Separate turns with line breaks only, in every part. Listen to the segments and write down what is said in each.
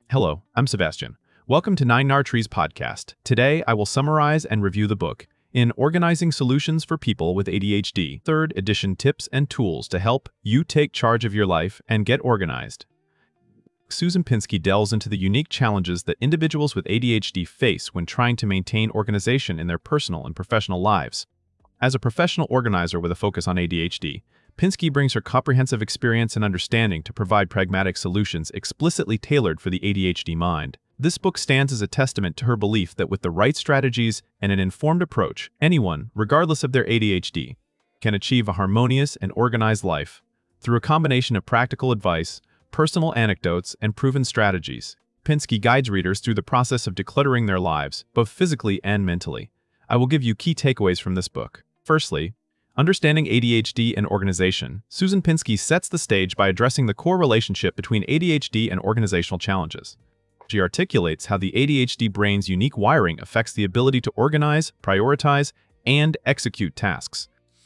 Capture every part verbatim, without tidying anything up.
Hello, I'm Sebastian. Welcome to Nine Nar Trees podcast. Today, I will summarize and review the book, In Organizing Solutions for People with A D H D, third edition tips and tools to help you take charge of your life and get organized. Susan Pinsky delves into the unique challenges that individuals with A D H D face when trying to maintain organization in their personal and professional lives. As a professional organizer with a focus on A D H D, Pinsky brings her comprehensive experience and understanding to provide pragmatic solutions explicitly tailored for the A D H D mind. This book stands as a testament to her belief that with the right strategies and an informed approach, anyone, regardless of their A D H D, can achieve a harmonious and organized life. Through a combination of practical advice, personal anecdotes, and proven strategies, Pinsky guides readers through the process of decluttering their lives, both physically and mentally. I will give you key takeaways from this book. Firstly, understanding A D H D and organization. Susan Pinsky sets the stage by addressing the core relationship between A D H D and organizational challenges. She articulates how the A D H D brain's unique wiring affects the ability to organize, prioritize, and execute tasks.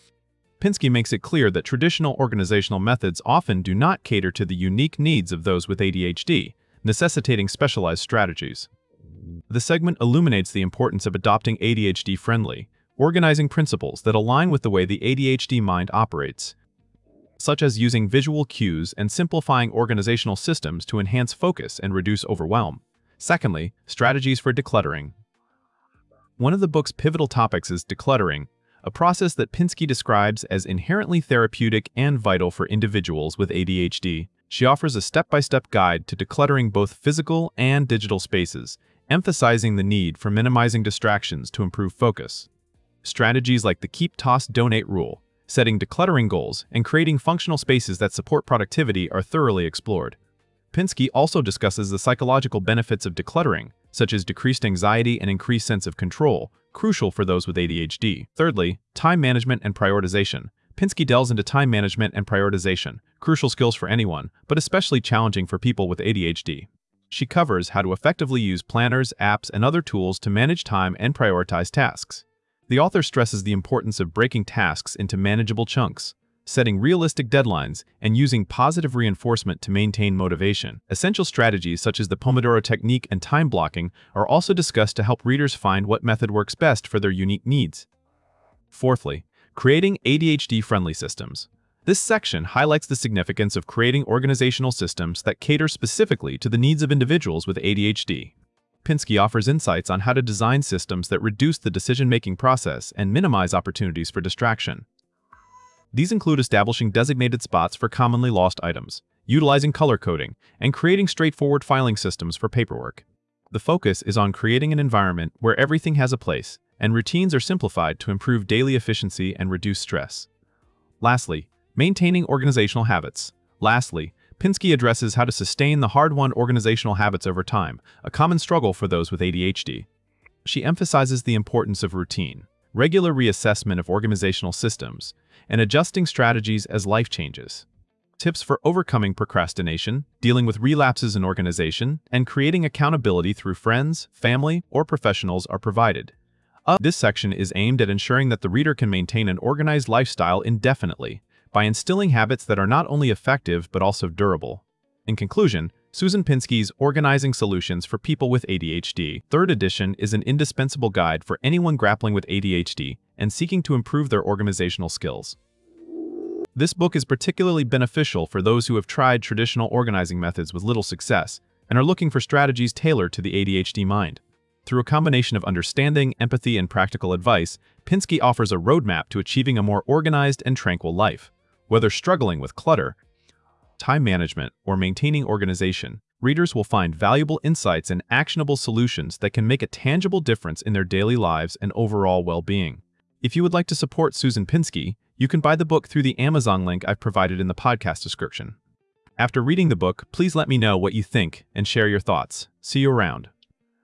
Pinsky makes it clear that traditional organizational methods often do not cater to the unique needs of those with A D H D, necessitating specialized strategies. The segment illuminates the importance of adopting A D H D-friendly, organizing principles that align with the way the A D H D mind operates, such as using visual cues and simplifying organizational systems to enhance focus and reduce overwhelm. Secondly, strategies for decluttering. One of the book's pivotal topics is decluttering, a process that Pinsky describes as inherently therapeutic and vital for individuals with A D H D. She offers a step-by-step guide to decluttering both physical and digital spaces, emphasizing the need for minimizing distractions to improve focus. Strategies like the Keep, Toss, Donate rule, setting decluttering goals, and creating functional spaces that support productivity are thoroughly explored. Pinsky also discusses the psychological benefits of decluttering, such as decreased anxiety and increased sense of control, crucial for those with A D H D. Thirdly, time management and prioritization. Pinsky delves into time management and prioritization, crucial skills for anyone, but especially challenging for people with A D H D. She covers how to effectively use planners, apps, and other tools to manage time and prioritize tasks. The author stresses the importance of breaking tasks into manageable chunks, setting realistic deadlines, and using positive reinforcement to maintain motivation. Essential strategies such as the Pomodoro technique and time blocking are also discussed to help readers find what method works best for their unique needs. Fourthly, creating A D H D-friendly systems. This section highlights the significance of creating organizational systems that cater specifically to the needs of individuals with A D H D. Pinsky offers insights on how to design systems that reduce the decision-making process and minimize opportunities for distraction. These include establishing designated spots for commonly lost items, utilizing color coding, and creating straightforward filing systems for paperwork. The focus is on creating an environment where everything has a place, and routines are simplified to improve daily efficiency and reduce stress. Lastly, maintaining organizational habits. Lastly, Pinsky addresses how to sustain the hard-won organizational habits over time, a common struggle for those with A D H D. She emphasizes the importance of routine, regular reassessment of organizational systems, and adjusting strategies as life changes. Tips for overcoming procrastination, dealing with relapses in organization, and creating accountability through friends, family, or professionals are provided. Uh, this section is aimed at ensuring that the reader can maintain an organized lifestyle indefinitely, by instilling habits that are not only effective but also durable. In conclusion, Susan Pinsky's Organizing Solutions for People with A D H D, third edition is an indispensable guide for anyone grappling with A D H D and seeking to improve their organizational skills. This book is particularly beneficial for those who have tried traditional organizing methods with little success and are looking for strategies tailored to the A D H D mind. Through a combination of understanding, empathy, and practical advice, Pinsky offers a roadmap to achieving a more organized and tranquil life. Whether struggling with clutter, time management, or maintaining organization, readers will find valuable insights and actionable solutions that can make a tangible difference in their daily lives and overall well-being. If you would like to support Susan Pinsky, you can buy the book through the Amazon link I've provided in the podcast description. After reading the book, please let me know what you think and share your thoughts. See you around.